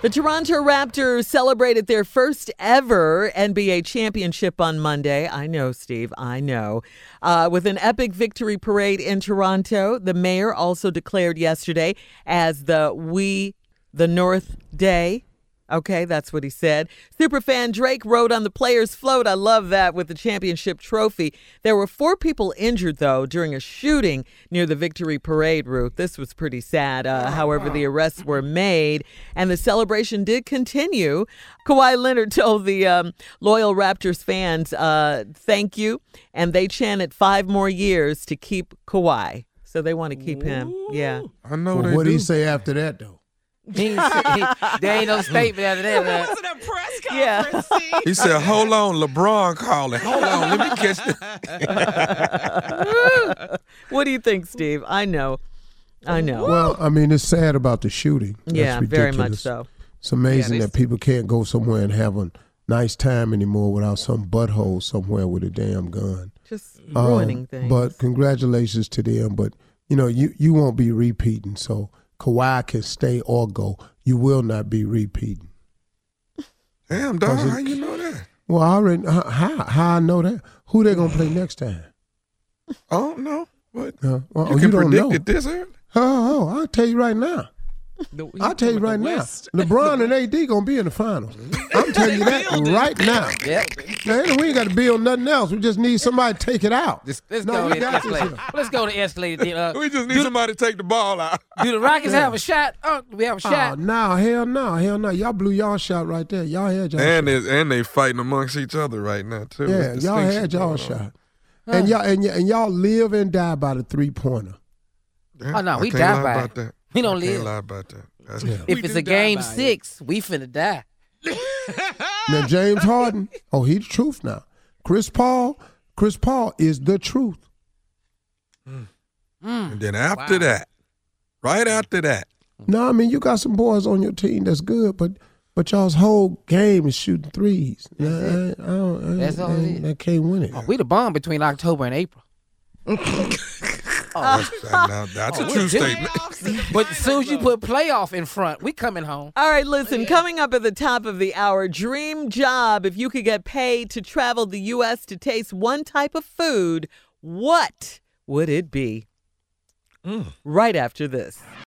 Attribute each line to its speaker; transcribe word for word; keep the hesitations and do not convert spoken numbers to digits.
Speaker 1: The Toronto Raptors celebrated their first ever N B A championship on Monday. I know, Steve, I know. Uh, with an epic victory parade in Toronto, the mayor also declared yesterday as the We the North Day. Okay, that's what he said. Superfan Drake rode on the players' float. I love that, with the championship trophy. There were four people injured, though, during a shooting near the victory parade route. This was pretty sad. Uh, however, the arrests were made, and the celebration did continue. Kawhi Leonard told the um, loyal Raptors fans, uh, thank you, and they chanted five more years to keep Kawhi. So they want to keep him. Yeah.
Speaker 2: I know
Speaker 3: well,
Speaker 2: they
Speaker 3: what
Speaker 2: do.
Speaker 3: did he say after that, though?
Speaker 4: He, he, there ain't no statement after that.
Speaker 5: It wasn't a press
Speaker 1: Yeah.
Speaker 5: conference. See?
Speaker 2: He said, hold on, LeBron calling. Hold on, let me catch this.
Speaker 1: What do you think, Steve? I know. I know.
Speaker 3: Well, I mean, it's sad about the shooting. That's
Speaker 1: yeah, very much
Speaker 3: ridiculous.
Speaker 1: so.
Speaker 3: It's amazing
Speaker 4: Yeah,
Speaker 3: that people can't go somewhere and have a nice time anymore without some butthole somewhere with a damn gun.
Speaker 1: Just ruining
Speaker 3: Um,
Speaker 1: things.
Speaker 3: But congratulations to them. But, you know, you, you won't be repeating, so Kawhi can stay or go. You will not be repeating.
Speaker 2: Damn, dog, how you know that?
Speaker 3: Well, I already, how, how, how I know that? Who they going to play next time?
Speaker 2: I don't know. But
Speaker 3: Uh, well,
Speaker 2: you
Speaker 3: oh,
Speaker 2: can
Speaker 3: don't
Speaker 2: predict
Speaker 3: know.
Speaker 2: it this early.
Speaker 3: Oh, oh, I'll tell you right now.
Speaker 5: The-
Speaker 3: I'll tell you
Speaker 5: the
Speaker 3: right now.
Speaker 5: West.
Speaker 3: LeBron and A D going to be in the finals. I'm telling you that right now.
Speaker 4: Yep.
Speaker 3: Man, we ain't got to build nothing else. We just need somebody to take it out.
Speaker 4: Let's, let's
Speaker 3: No,
Speaker 4: go
Speaker 3: we
Speaker 4: to
Speaker 3: got this
Speaker 4: escalator.
Speaker 3: here.
Speaker 4: Let's go to escalator. Uh,
Speaker 2: We just need somebody to take the ball out.
Speaker 4: do the Rockets have a shot? Oh, do we have a
Speaker 3: Oh,
Speaker 4: shot?
Speaker 3: no, hell no, hell no. Y'all blew y'all shot right there. Y'all had y'all
Speaker 2: And
Speaker 3: shot.
Speaker 2: they, and they fighting amongst each other right now, too.
Speaker 3: Yeah,
Speaker 2: It's
Speaker 3: y'all
Speaker 2: distinction
Speaker 3: had y'all
Speaker 2: going
Speaker 3: shot.
Speaker 2: on.
Speaker 3: And y'all and, y- and y'all live and die by the three-pointer.
Speaker 2: Damn,
Speaker 4: Oh, no,
Speaker 2: I
Speaker 4: we
Speaker 2: can't
Speaker 4: die
Speaker 2: lie
Speaker 4: by
Speaker 2: about
Speaker 4: it.
Speaker 2: that.
Speaker 4: We don't
Speaker 2: I
Speaker 4: live.
Speaker 2: can't lie about that. That's
Speaker 3: Yeah.
Speaker 4: If
Speaker 5: We
Speaker 4: it's
Speaker 5: do
Speaker 4: a
Speaker 5: die
Speaker 4: game
Speaker 5: by it.
Speaker 4: six, we finna die.
Speaker 3: Now, James Harden, oh, he the truth now. Chris Paul, Chris Paul is the truth.
Speaker 2: And then after that, right after that,
Speaker 3: No, I mean, you got some boys on your team that's good, but but y'all's whole game is shooting threes. Nah, I, I don't, I,
Speaker 4: That's all
Speaker 3: I,
Speaker 4: it is.
Speaker 3: I can't win it.
Speaker 4: Oh, we the bomb between October and April.
Speaker 2: that's, that- now, that's a true statement.
Speaker 4: But as soon as you put playoff in front, we coming home.
Speaker 1: All right, listen, coming up at the top of the hour, dream job. If you could get paid to travel the U S to taste one type of food, what would it be? Right after this.